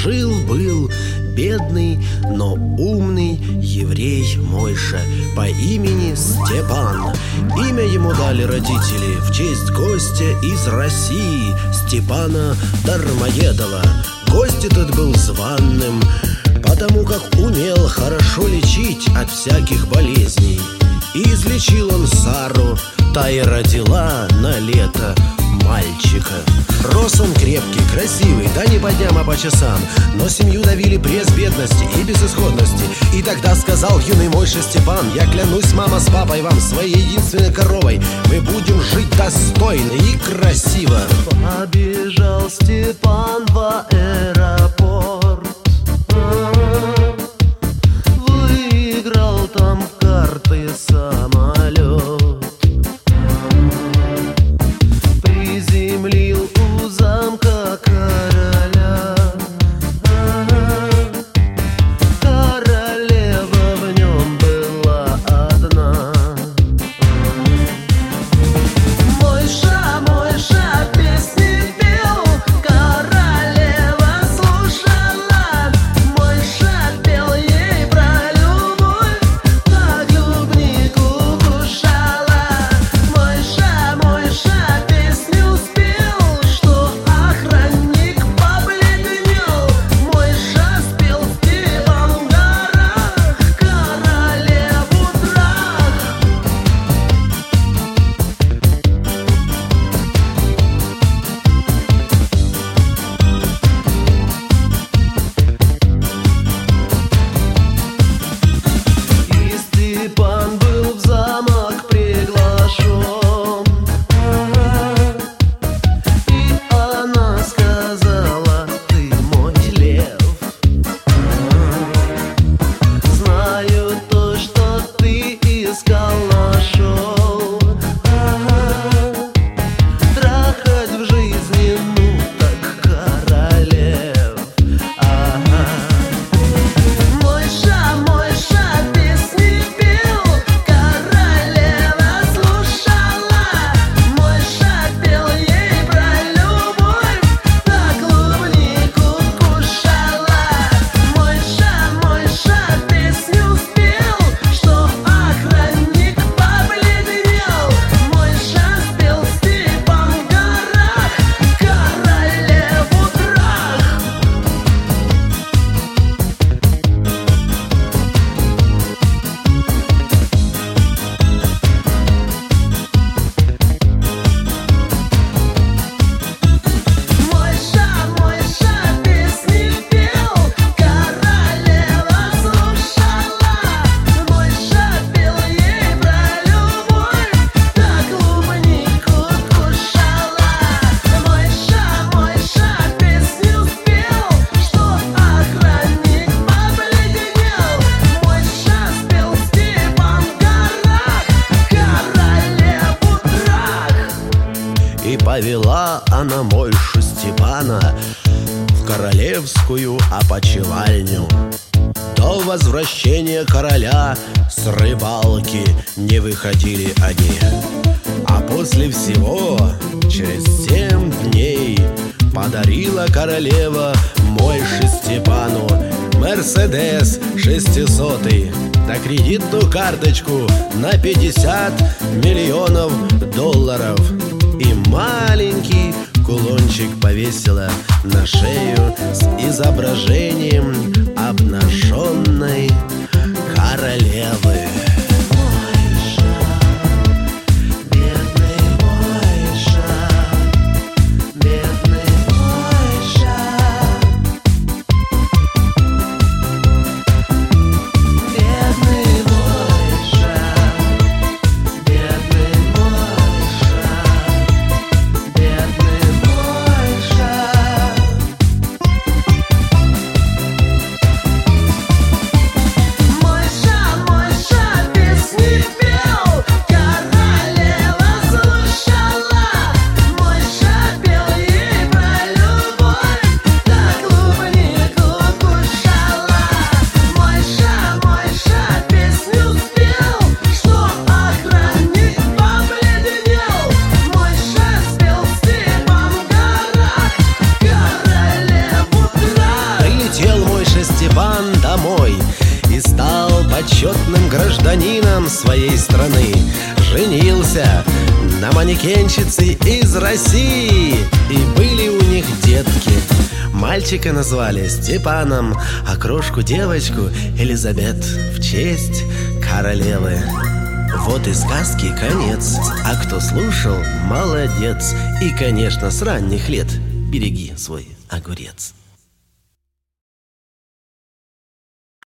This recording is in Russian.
Жил-был бедный, но умный еврей Мойша по имени Степан. Имя ему дали родители в честь гостя из России, Степана Дармоедова. Гость этот был званным, потому как умел хорошо лечить от всяких болезней. И излечил он Сару, та и родила на лето мальчика. Рос он крепкий, красивый, да не по дням, а по часам. Но семью давили пресс бедности и безысходности. И тогда сказал юный Мойша Степан: я клянусь, мама с папой, вам, своей единственной коровой, мы будем жить достойно и красиво. Побежал Степан в аэропорт, выиграл там в карты самолет, приземлил у замка короля. Королева в нем была одна. Мойша, Мойша песни пел, королева слушала. Мойша пел ей про любовь, на клубнику кушала. Мойша, Мойша песню спел, что охранник побледнел. Мойша спел Степан в горах, королеву драк. И Степан был в замок приглашен, и она сказала: ты мой лев. Знаю то, что ты искал, нашел. Трахать в жизни, ну так королев. Мойша, Мойша песни пел, королева слушала. Мойша пел ей про любовь, на клубнику кушала. Мойша, Мойша песню спел, что охранник побледнел. Мойша спел Степан в горах, королеву драк. Мойша, Мойша песни пел, королева слушала. Мойша пел ей про любовь, на клубнику кушала. Мойша, Мойша песню спел, что охранник побледнел. Мойша спел Степан в горах, королеву драк. И повела она Мойшу Степана в королевскую опочивальню. До возвращения короля с рыбалки не выходили они. А после всего, через 7 дней, подарила королева Мойше Степану Мерседес 600 да кредитную карточку на 50 миллионов долларов. И маленький кулончик повесила на шею с изображением обнаженной королевы. Мойша, бедный Мойша, бедный Мойша, Бедный Мойша, бедный Мойша, бедный Мойша. почетным гражданином своей страны. Женился на манекенщице из России, и были у них детки. Мальчика назвали Степаном, а крошку-девочку Элизабет в честь королевы. Вот и сказки конец, а кто слушал, молодец. И, конечно, с ранних лет береги свой огурец.